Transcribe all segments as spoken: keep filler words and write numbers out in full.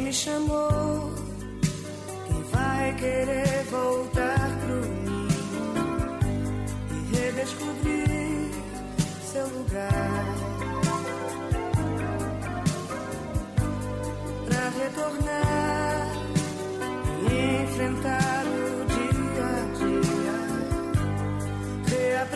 me chamou, quem vai querer voltar pro ninho e redescobrir seu lugar, pra retornar e enfrentar o dia a dia,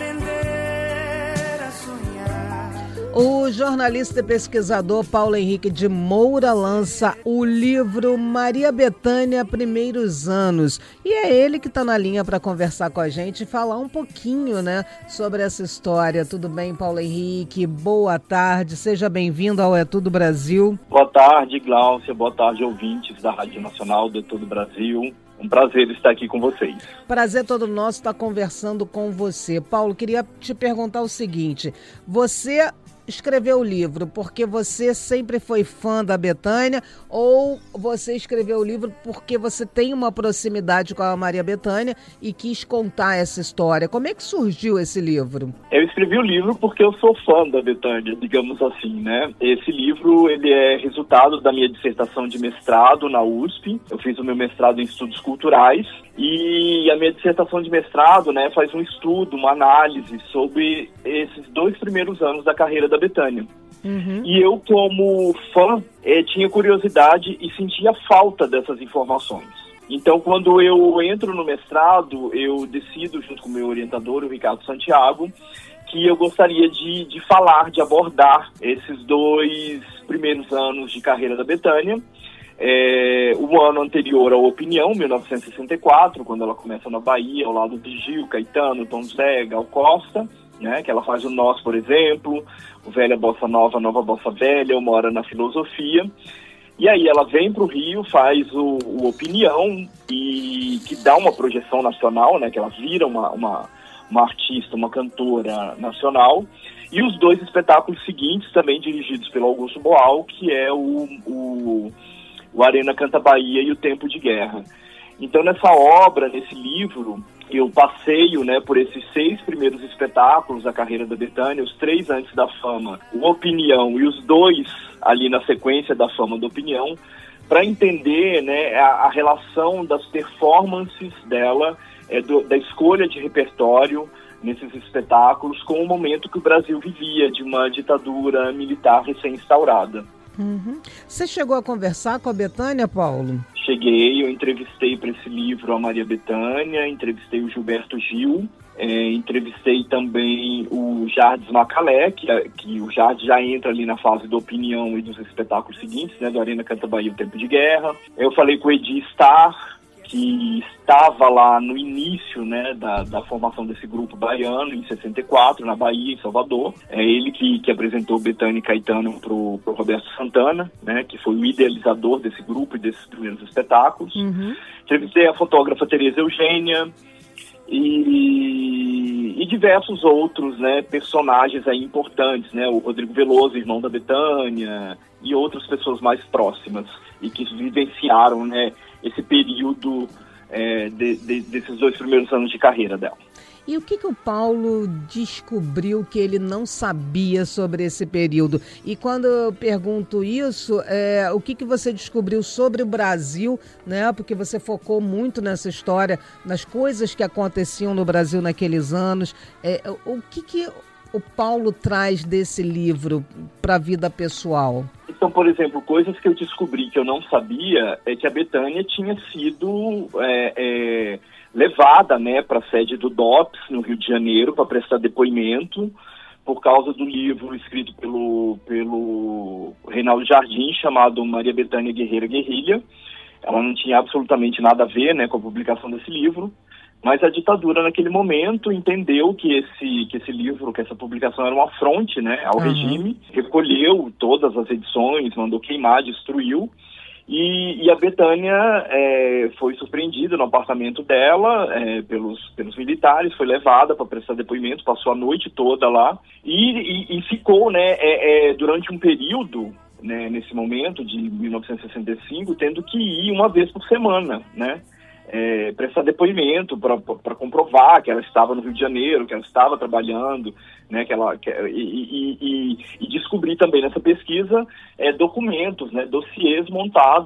reaprender a sonhar. O jornalista e pesquisador Paulo Henrique de Moura lança o livro Maria Bethânia, Primeiros Anos. E é ele que está na linha para conversar com a gente e falar um pouquinho, né, sobre essa história. Tudo bem, Paulo Henrique? Boa tarde, seja bem-vindo ao É Tudo Brasil. Boa tarde, Gláucia. Boa tarde, ouvintes da Rádio Nacional do É Tudo Brasil. Um prazer estar aqui com vocês. Prazer todo nosso estar conversando com você. Paulo, queria te perguntar o seguinte, você escreveu o livro porque você sempre foi fã da Bethânia ou você escreveu o livro porque você tem uma proximidade com a Maria Bethânia e quis contar essa história? Como é que surgiu esse livro? Eu escrevi o livro porque eu sou fã da Bethânia, digamos assim, né? Esse livro, ele é resultado da minha dissertação de mestrado na U S P. Eu fiz o meu mestrado em estudos culturais e a minha dissertação de mestrado, né, faz um estudo, uma análise sobre esses dois primeiros anos da carreira da Bethânia. Uhum. E eu, como fã, eh, tinha curiosidade e sentia falta dessas informações. Então, quando eu entro no mestrado, eu decido, junto com o meu orientador, o Ricardo Santiago, que eu gostaria de, de falar, de abordar esses dois primeiros anos de carreira da Bethânia. É, o ano anterior à Opinião, mil novecentos e sessenta e quatro, quando ela começa na Bahia, ao lado de Gil, Caetano, Tom Zé, Gal Costa, né, que ela faz o Nós, por exemplo, o Velha Bossa Nova, Nova Bossa Velha, Uma Hora na Filosofia. E aí ela vem para o Rio, faz o, o Opinião, e que dá uma projeção nacional, né, que ela vira uma, uma, uma artista, uma cantora nacional. E os dois espetáculos seguintes, também dirigidos pelo Augusto Boal, que é o... o o Arena Canta Bahia e o Tempo de Guerra. Então, nessa obra, nesse livro, eu passeio, né, por esses seis primeiros espetáculos da carreira da Bethânia, os três antes da fama, o Opinião e os dois ali na sequência da fama do Opinião, para entender, né, a, a relação das performances dela, é, do, da escolha de repertório nesses espetáculos com o momento que o Brasil vivia de uma ditadura militar recém-instaurada. Uhum. Você chegou a conversar com a Bethânia, Paulo? Cheguei, eu entrevistei para esse livro a Maria Bethânia, entrevistei o Gilberto Gil, é, entrevistei também o Jardes Macalé, que, que o Jardes já entra ali na fase da Opinião e dos espetáculos seguintes, né, do Arena Canta Bahia e o Tempo de Guerra. Eu falei com o Edi Starr, que estava lá no início, né, da, da formação desse grupo baiano, em sessenta e quatro, na Bahia, em Salvador. É ele que, que apresentou Bethânia e Caetano para o Roberto Santana, né, que foi o idealizador desse grupo e desses primeiros espetáculos. Uhum. Entrevistei a fotógrafa Tereza Eugênia e, e diversos outros, né, personagens aí importantes, né, o Rodrigo Veloso, irmão da Bethânia, e outras pessoas mais próximas e que vivenciaram, né, esse período é, de, de, desses dois primeiros anos de carreira dela. E o que, que o Paulo descobriu que ele não sabia sobre esse período? E quando eu pergunto isso, é, o que, que você descobriu sobre o Brasil, né? Porque você focou muito nessa história, nas coisas que aconteciam no Brasil naqueles anos. É, o que, que o Paulo traz desse livro para a vida pessoal? Então, por exemplo, coisas que eu descobri que eu não sabia é que a Bethânia tinha sido é, é, levada, né, para a sede do D O P S, no Rio de Janeiro, para prestar depoimento, por causa do livro escrito pelo, pelo Reinaldo Jardim, chamado Maria Bethânia Guerreira Guerrilha. Ela não tinha absolutamente nada a ver, né, com a publicação desse livro. Mas a ditadura, naquele momento, entendeu que esse, que esse livro, que essa publicação era um afronte, né, ao uhum. regime, recolheu todas as edições, mandou queimar, destruiu, e, e a Bethânia é, foi surpreendida no apartamento dela é, pelos, pelos militares, foi levada para prestar depoimento, passou a noite toda lá, e, e, e ficou, né, é, é, durante um período, né, nesse momento de mil novecentos e sessenta e cinco, tendo que ir uma vez por semana, né, É, prestar depoimento para comprovar que ela estava no Rio de Janeiro, que ela estava trabalhando, né, que ela, que, e, e, e, e descobrir também nessa pesquisa é, documentos, né, dossiês montados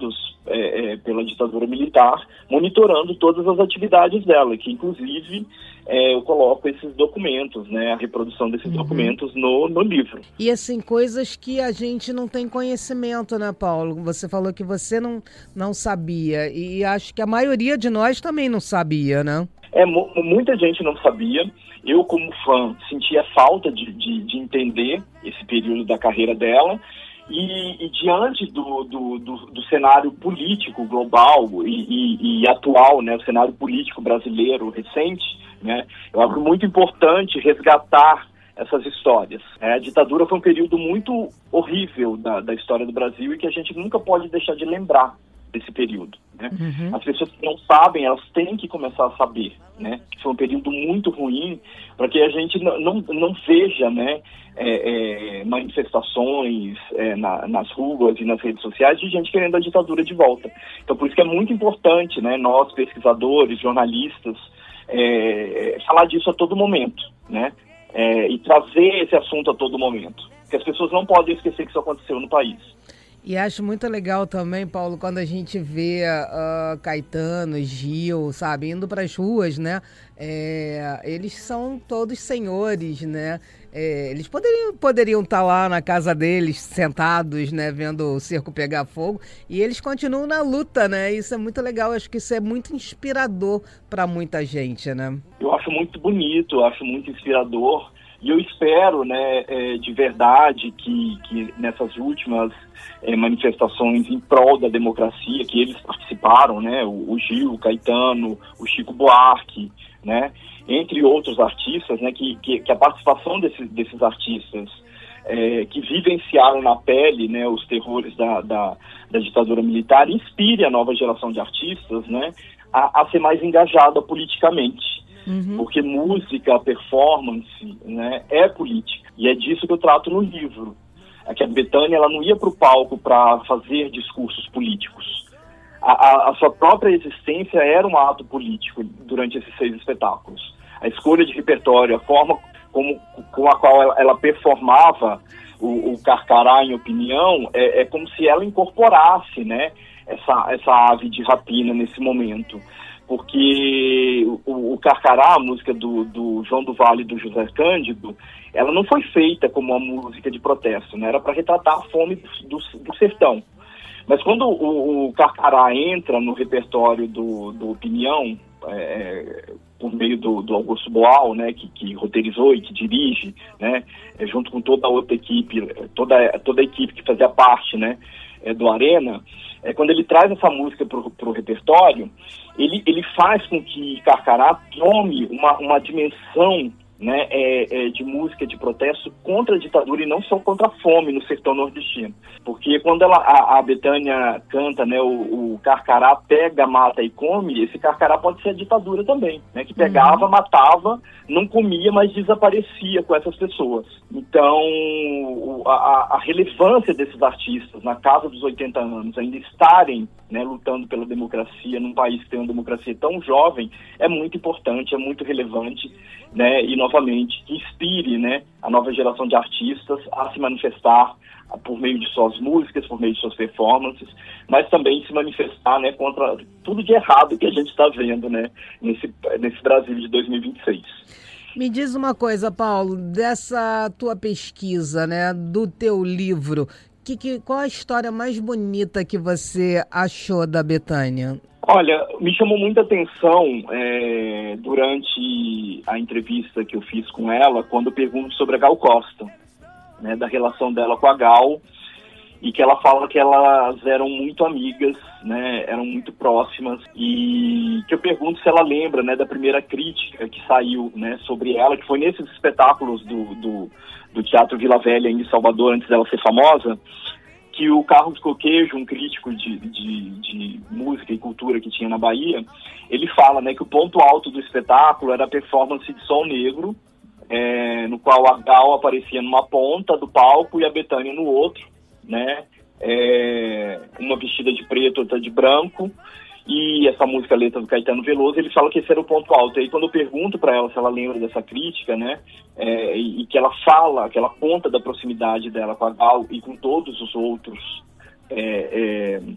é, é, pela ditadura militar, monitorando todas as atividades dela, que inclusive é, eu coloco esses documentos, né, a reprodução desses uhum. documentos no, no livro. E assim, coisas que a gente não tem conhecimento, né, Paulo? Você falou que você não, não sabia, e acho que a maioria de nós também não sabia, né? É, muita gente não sabia. Eu, como fã, sentia falta de, de, de entender esse período da carreira dela. E, e diante do, do, do, do cenário político global e, e, e atual, né, o cenário político brasileiro recente, né, eu acho muito importante resgatar essas histórias. É, a ditadura foi um período muito horrível da, da história do Brasil e que a gente nunca pode deixar de lembrar desse período, né? Uhum. As pessoas que não sabem, elas têm que começar a saber, né? Foi um período muito ruim para que a gente não, não, não veja, né, é, é, manifestações é, na, nas ruas e nas redes sociais de gente querendo a ditadura de volta. Então, por isso que é muito importante, né, nós, pesquisadores, jornalistas, é, falar disso a todo momento, né? É, e trazer esse assunto a todo momento. Porque as pessoas não podem esquecer que isso aconteceu no país. E acho muito legal também, Paulo, quando a gente vê uh, Caetano, Gil, sabe, indo para as ruas, né? É, eles são todos senhores, né? É, eles poderiam poderiam estar lá na casa deles, sentados, né, vendo o circo pegar fogo, e eles continuam na luta, né? Isso é muito legal, acho que isso é muito inspirador para muita gente, né? Eu acho muito bonito, eu acho muito inspirador. E eu espero, né, é, de verdade, que, que nessas últimas é, manifestações em prol da democracia, que eles participaram, né, o, o Gil, o Caetano, o Chico Buarque, né, entre outros artistas, né, que, que, que a participação desses, desses artistas é, que vivenciaram na pele, né, os terrores da, da, da ditadura militar, inspire a nova geração de artistas, né, a, a ser mais engajada politicamente. Uhum. Porque música, performance, né, é política. E é disso que eu trato no livro. É que a Bethânia, ela não ia para o palco para fazer discursos políticos. A, a, a sua própria existência era um ato político durante esses seis espetáculos. A escolha de repertório, a forma como, com a qual ela, ela performava o, o Carcará em opinião, é, é como se ela incorporasse, né, essa, essa ave de rapina nesse momento. Porque o, o Carcará, a música do, do João do Vale e do José Cândido, ela não foi feita como uma música de protesto, né? Era para retratar a fome do, do, do sertão. Mas quando o, o Carcará entra no repertório do, do Opinião, é, por meio do, do Augusto Boal, né, que, que roteirizou e que dirige, né, é, junto com toda a outra equipe, toda, toda a equipe que fazia parte, né, é, do Arena, é, quando ele traz essa música para o repertório, ele, ele faz com que Carcará tome uma, uma dimensão, né, é, é, de música de protesto contra a ditadura e não só contra a fome no sertão nordestino. Porque quando ela, a, a Bethânia canta, né, o, o Carcará pega, mata e come, esse Carcará pode ser a ditadura também, né, que pegava, uhum. matava, não comia, mas desaparecia com essas pessoas. Então, a, a relevância desses artistas na casa dos oitenta anos, ainda estarem, né, lutando pela democracia num país que tem uma democracia tão jovem, é muito importante, é muito relevante, né, e novamente que inspire, né, a nova geração de artistas a se manifestar por meio de suas músicas, por meio de suas performances, mas também se manifestar, né, contra tudo de errado que a gente está vendo, né, nesse, nesse Brasil de dois mil e vinte e seis. Me diz uma coisa, Paulo, dessa tua pesquisa, né, do teu livro, que, que, qual a história mais bonita que você achou da Bethânia? Olha, me chamou muita atenção é, durante a entrevista que eu fiz com ela, quando eu pergunto sobre a Gal Costa, né, da relação dela com a Gal, e que ela fala que elas eram muito amigas, né, eram muito próximas, e que eu pergunto se ela lembra, né, da primeira crítica que saiu, né, sobre ela, que foi nesses espetáculos do, do, do Teatro Vila Velha em Salvador, antes dela ser famosa, que o Carlos Coquejo, um crítico de, de, de música e cultura que tinha na Bahia, ele fala, né, que o ponto alto do espetáculo era a performance de Sol Negro, é, no qual a Gal aparecia numa ponta do palco e a Bethânia no outro, né, é, uma vestida de preto, outra de branco, e essa música, a letra do Caetano Veloso, ele fala que esse era o ponto alto. E aí quando eu pergunto para ela se ela lembra dessa crítica, né, é, e, e que ela fala, que ela conta da proximidade dela com a Gal e com todos os outros é, é,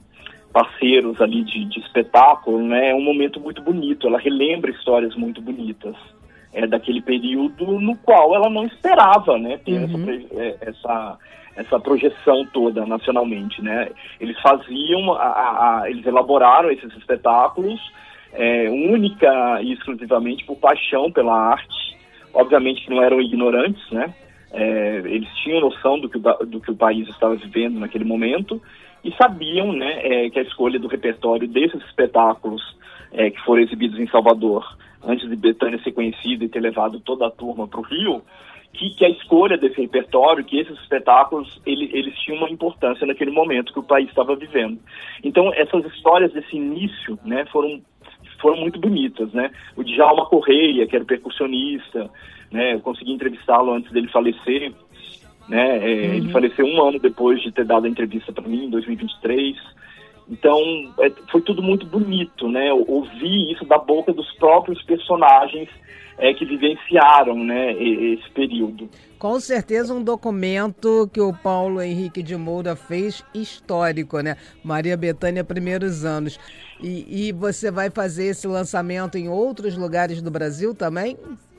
parceiros ali de, de espetáculo, né, é um momento muito bonito. Ela relembra histórias muito bonitas é, daquele período no qual ela não esperava, né, ter uhum. essa, essa, essa projeção toda nacionalmente, né. Eles faziam, a, a, a, eles elaboraram esses espetáculos é, única e exclusivamente por paixão pela arte. Obviamente que não eram ignorantes, né, é, eles tinham noção do que, o, do que o país estava vivendo naquele momento, e sabiam, né, é, que a escolha do repertório desses espetáculos é, que foram exibidos em Salvador, antes de Bethânia ser conhecida e ter levado toda a turma para o Rio, que, que a escolha desse repertório, que esses espetáculos, ele, eles tinham uma importância naquele momento que o país estava vivendo. Então, essas histórias desse início, né, foram, foram muito bonitas, né? O Djalma Correia, que era percussionista, né, eu consegui entrevistá-lo antes dele falecer, né? É, uhum. Ele faleceu um ano depois de ter dado a entrevista para mim, em dois mil e vinte e três. Então, é, foi tudo muito bonito, né? Ouvir isso da boca dos próprios personagens é, que vivenciaram, né, esse período. Com certeza um documento que o Paulo Henrique de Moura fez histórico, né? Maria Bethânia, primeiros anos. E, e você vai fazer esse lançamento em outros lugares do Brasil também?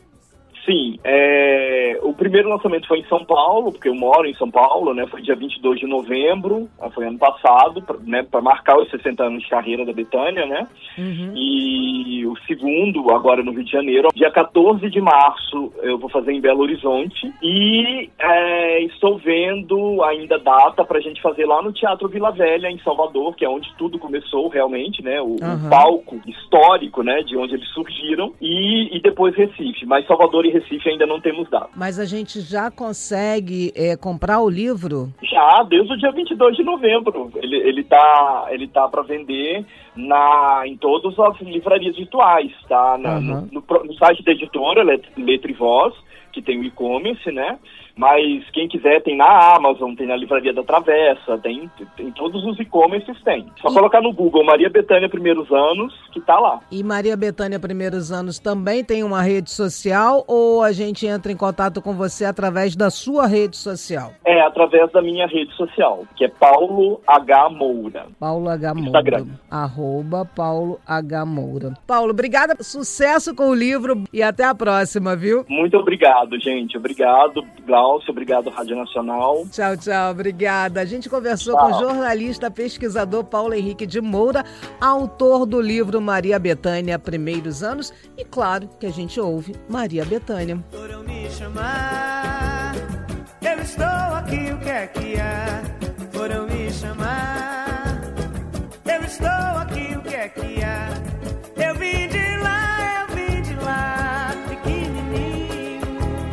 Sim, é, o primeiro lançamento foi em São Paulo, porque eu moro em São Paulo, né? Foi dia vinte e dois de novembro, foi ano passado, pra, né, para marcar os sessenta anos de carreira da Bethânia, né? Uhum. E o segundo, agora no Rio de Janeiro, dia quatorze de março, eu vou fazer em Belo Horizonte, e é, estou vendo ainda data para a gente fazer lá no Teatro Vila Velha, em Salvador, que é onde tudo começou realmente, né? O, uhum. o palco histórico, né? De onde eles surgiram, e, e depois Recife, mas Salvador e Recife ainda não temos data. Mas a gente já consegue é, comprar o livro? Já, desde o dia vinte e dois de novembro. Ele, ele tá, ele tá para vender na, em todas as livrarias virtuais, tá? Na, uhum. no, no, no site da editora, Letra e Voz, que tem o e-commerce, né? Mas quem quiser tem na Amazon, tem na Livraria da Travessa, tem, tem todos os e-commerces, tem. Só e... colocar no Google Maria Bethânia Primeiros Anos, que tá lá. E Maria Bethânia Primeiros Anos também tem uma rede social, ou a gente entra em contato com você através da sua rede social? É, através da minha rede social, que é Paulo H. Moura. Paulo H. Moura. Instagram. Arroba Paulo H. Moura. Paulo, obrigada, sucesso com o livro e até a próxima, viu? Muito obrigado, gente. Obrigado, Glaucio. Obrigado, Rádio Nacional. Tchau, tchau. Obrigada. A gente conversou tchau. com o jornalista, pesquisador Paulo Henrique de Moura, autor do livro Maria Bethânia, Primeiros Anos. E claro que a gente ouve Maria Bethânia. Por eu me chamar, eu estou aqui, o que é que há? Por eu me chamar, eu estou aqui, o que é que há? Eu vim de lá, eu vim de lá, pequenininho.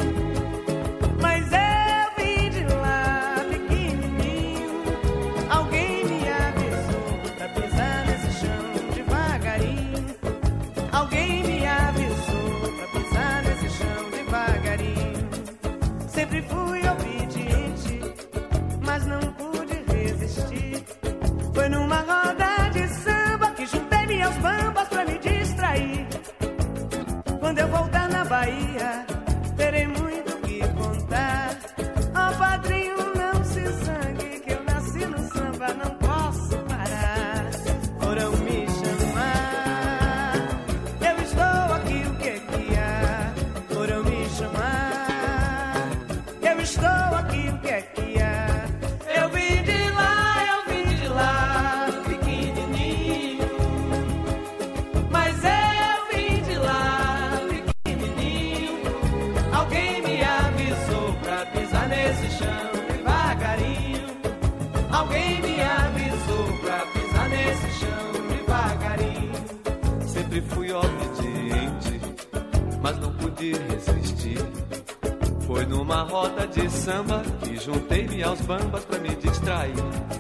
Mas eu vim de lá, pequenininho. Alguém me avisou pra pisar nesse chão devagarinho. Alguém me avisou pra pisar nesse chão devagarinho. Sempre fui obediente, mas não pude resistir. Foi numa roda de samba que juntei minhas bambas pra me distrair. Quando eu voltar na Bahia, terei muito o que contar. Ó, oh, padrinho, não se zangue, que eu nasci no samba, não posso parar. Foram me chamar, eu estou aqui, o que que há? Foram me chamar, eu estou aqui, o que que há? Eu vim de lá, eu vim de lá, pequenininho. Mas eu vim de lá, pequenininho. Alguém me avisou pra pisar nesse chão devagarinho. Alguém me avisou pra pisar nesse chão devagarinho. Sempre fui obediente, mas não pude resistir. Foi numa roda de samba que juntei-me aos bambas pra me distrair.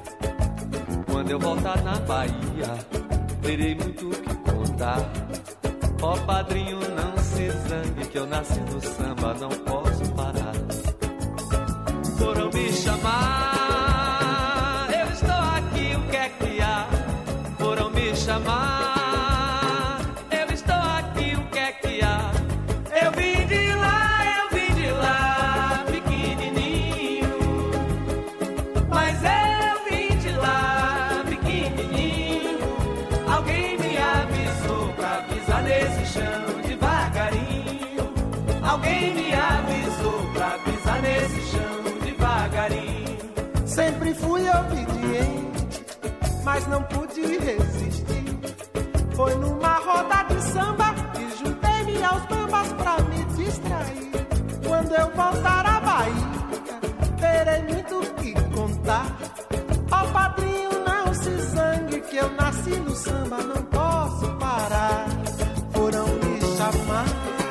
Quando eu voltar na Bahia, terei muito o que contar. Ó, oh, padrinho, não se zangue, que eu nasci no samba, não posso parar. Foram me chamar, eu estou aqui, o que é que há? Foram me chamar, eu estou aqui, o que é que há? Eu vim de lá, eu vim de lá, pequenininho. Mas eu vim de lá, pequenininho. Alguém me avisou pra pisar nesse chão devagarinho. Alguém me avisou pra pisar nesse chão devagarinho. Sempre fui obediente, mas não pude resistir. Foi numa roda de samba que juntei-me aos bambas pra me distrair. Quando eu voltar à Bahia, terei muito o que contar. Ó padrinho, não se zangue, que eu nasci no samba, não posso parar. Foram me chamar,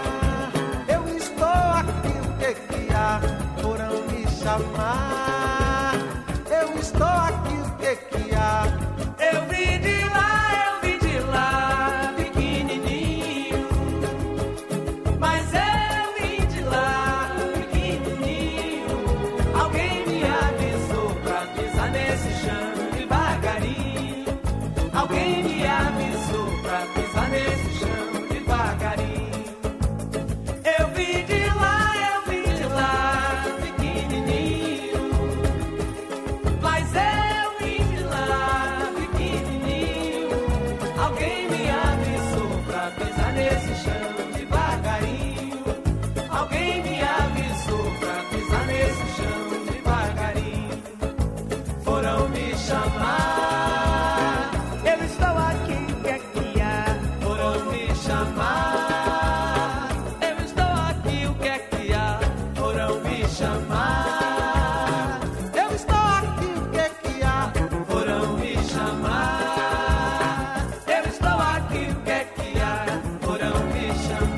eu estou aqui, o que que há? Foram me chamar, eu estou aqui, o que que há? Eu vim de lá, eu vim de lá, pequenininho. Mas eu vim de lá, pequenininho. Alguém me avisou pra pisar nesse chão devagarinho. Alguém me avisou pra pisar nesse chão devagarinho. Eu vim de lá, eu vim de lá, pequenininho. Mas eu vim de lá, pequenininho. Alguém me avisou pra pisar nesse chão devagarinho. Alguém me avisou pra pisar nesse chão devagarinho. Foram me chamar, Eu estou aqui, o que é que há? foram me chamar. Eu estou aqui, o que é que há? Foram me chamar. Eu estou aqui, o que que há? Foram me chamar. Eu estou aqui, o que é que há? Foram me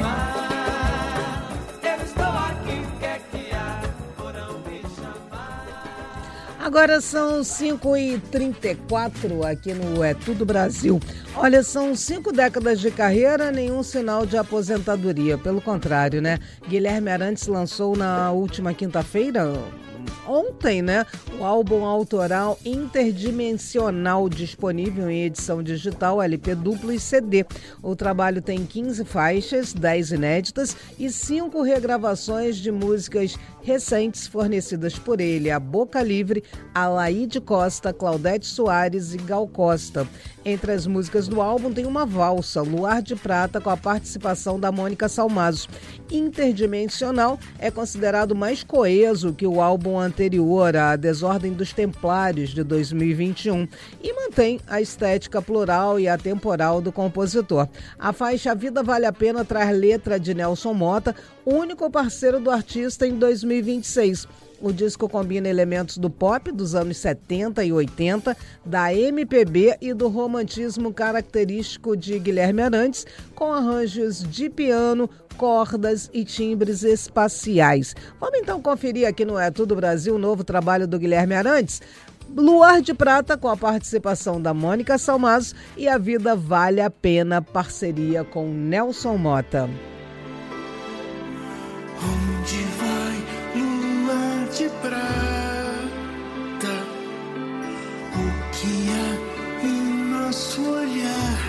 chamar. Eu estou aqui, o que é que há? Foram me chamar. Agora são cinco e trinta e quatro aqui no É Tudo Brasil. Olha, são cinco décadas de carreira, nenhum sinal de aposentadoria. Pelo contrário, né? Guilherme Arantes lançou na última quinta-feira, ontem, né? O álbum autoral Interdimensional, disponível em edição digital, L P duplo e C D. O trabalho tem quinze faixas, dez inéditas e cinco regravações de músicas recentes fornecidas por ele: A Boca Livre, Alaide Costa, Claudete Soares e Gal Costa. Entre as músicas do álbum tem uma valsa, Luar de Prata, com a participação da Mônica Salmazo. Interdimensional é considerado mais coeso que o álbum anterior, A Desordem dos Templários, de dois mil e vinte e um, e mantém a estética plural e atemporal do compositor. A faixa Vida Vale a Pena traz letra de Nelson Motta, único parceiro do artista em dois mil e vinte e seis. O disco combina elementos do pop dos anos setenta e oitenta, da M P B e do romantismo característico de Guilherme Arantes, com arranjos de piano, cordas e timbres espaciais. Vamos então conferir aqui no É Tudo Brasil o novo trabalho do Guilherme Arantes? Luar de Prata, com a participação da Mônica Salmazo, e A Vida Vale a Pena, parceria com Nelson Motta. Onde vai luar de prata? O que há em nosso olhar?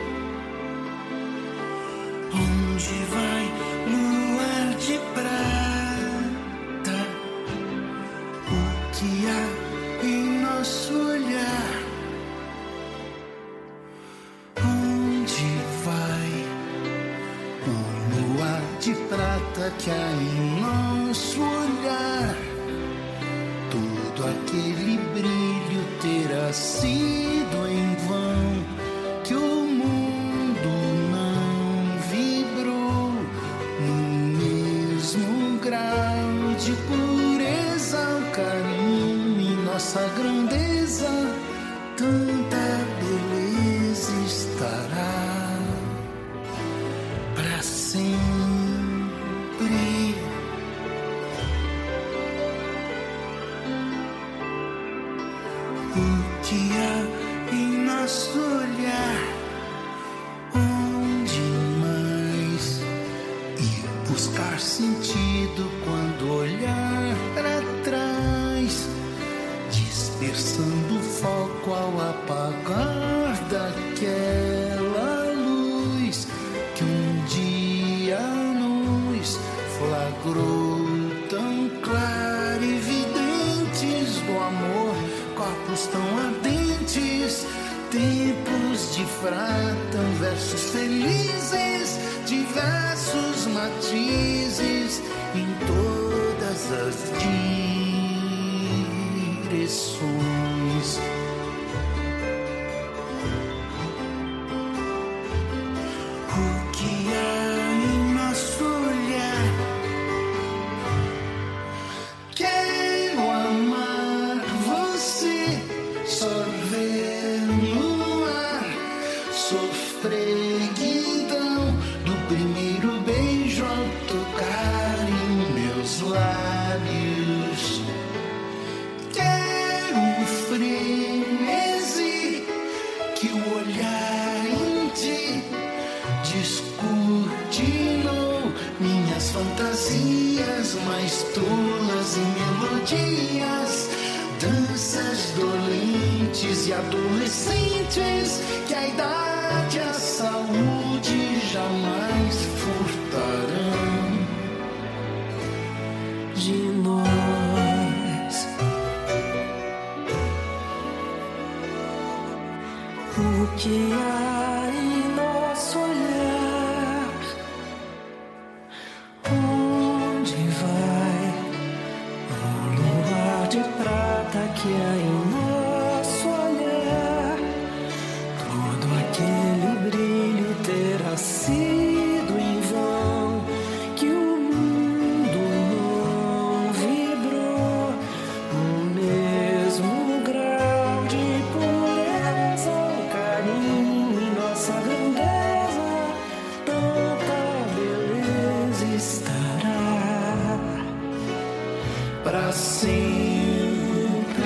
Onde vai luar de prata? O que há em nosso olhar? Onde vai o luar de prata que há em nosso olhar? Todo aquele brilho terá sido em vão, que o mundo não vibrou no mesmo grau de pureza. O carinho em nossa grandeza, tanta beleza estará pra sempre. O que há em nosso olhar? Onde mais ir buscar sentido quando olhar para trás, dispersando o foco ao apagar daquela luz que um dia nos flagrou tão claro e videntes do amor, corpos tão ardentes, tempos de fratam, versos felizes, diversos matizes em todas as direções. O que há em nosso olhar? Quero amar você, sorver no ar, sofreguidão do primeiro beijo ao tocar em meus lábios. Quero um frenesi que o olhar em ti descortinou minhas fantasias mais tolas e melodias, danças dolentes e adolescentes que a idade e a saúde jamais furtarão de nós. O que há em nosso olhar? Onde vai o luar de prata que há em nosso olhar? Todo aquele brilho terá sido em vão, que o mundo não vibrou no mesmo grau de pureza, o carinho e nossa grandeza. Tanta beleza estará para sempre.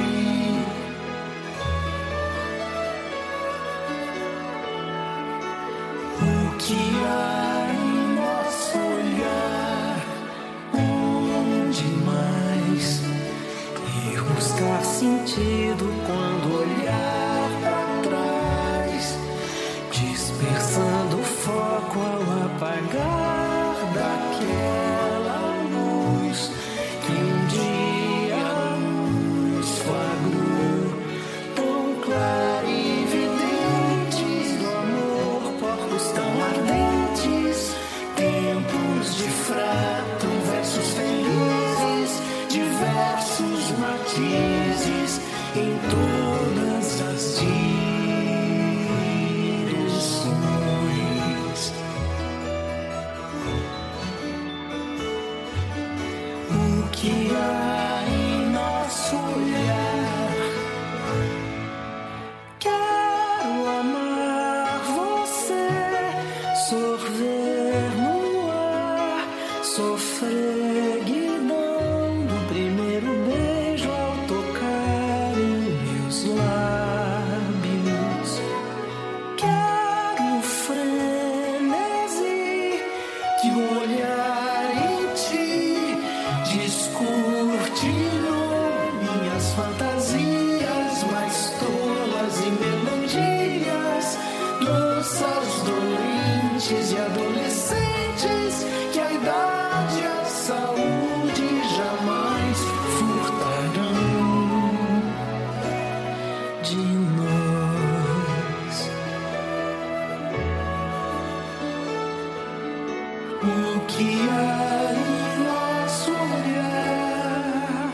O que há em nosso olhar? Onde mais ir buscar sentido quando olhar para trás, dispersando o foco ao apagar daquela luz que um dia nos flagrou, tão clara e evidente do amor, porcos tão ardentes, tempos de fratam, versos felizes, diversos matizes em todas as direções. O que há em nosso olhar? Quero amar você, sorver no ar, sofreguidão do primeiro beijo ao tocar em meus lábios. Quero frenesi que o olhar em ti descortinou minhas fantasias mais tolas e melodias, danças dolentes e adolescentes que a idade e a saúde jamais furtarão de nós. O que há em nosso olhar?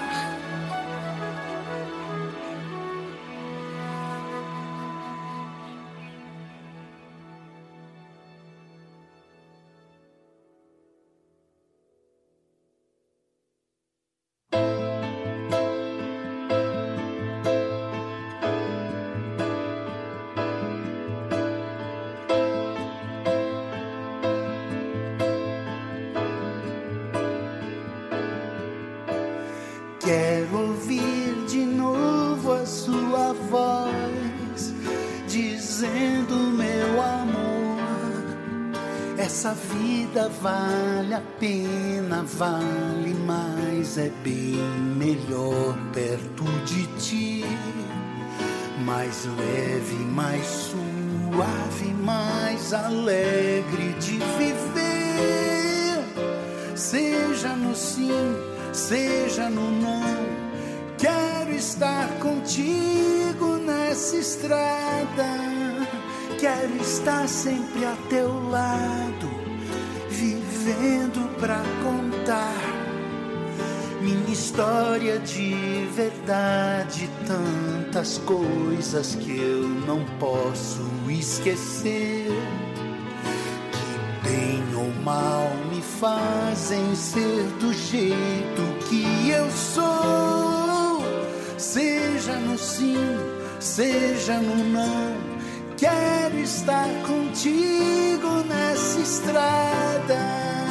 Quero ouvir de novo a sua voz, dizendo meu amor, essa vida vale a pena, vale mais, é bem melhor perto de ti, mais leve, mais suave, mais alegre de viver, seja no sim, seja no não, quero estar contigo nessa estrada. Quero estar sempre a teu lado, vivendo pra contar minha história de verdade. Tantas coisas que eu não posso esquecer, que bem ou mal me fazem ser do jeito que eu sou. Seja no sim, seja no não, quero estar contigo nessa estrada.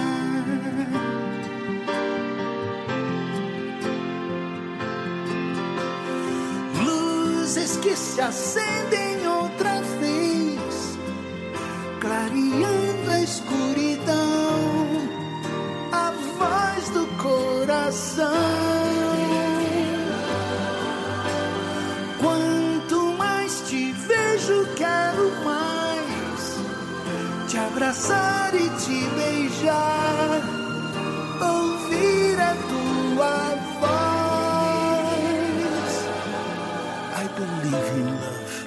Luzes que se acendem outra vez, clareando a escuridão, a voz do coração. Quero mais te abraçar e te beijar, ouvir a tua voz. I believe in love.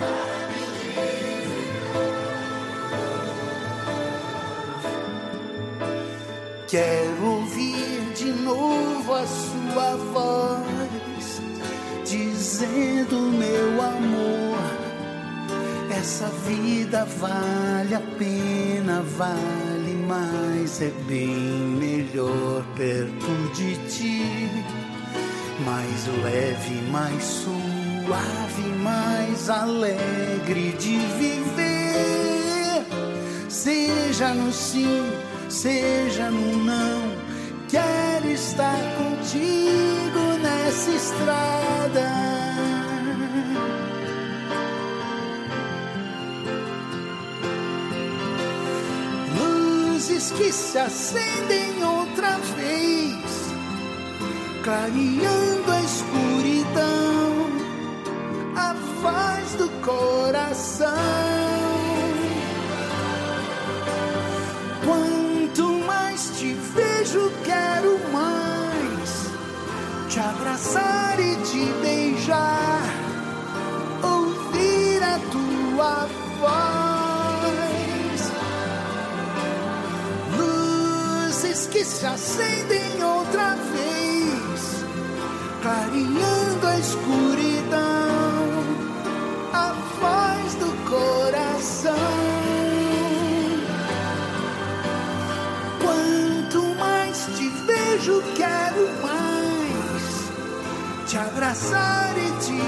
Quero ouvir de novo a sua voz, dizendo meu amor, essa vida vale a pena, vale mais, é bem melhor perto de ti. Mais leve, mais suave, mais alegre de viver. Seja no sim, seja no não, quero estar contigo nessa estrada. Que se acendem outra vez, clareando a escuridão, a voz do coração. Quanto mais te vejo, quero mais te abraçar e te beijar, ouvir a tua voz. Que se acendem outra vez, clareando a escuridão, a voz do coração. Quanto mais te vejo, quero mais te abraçar e te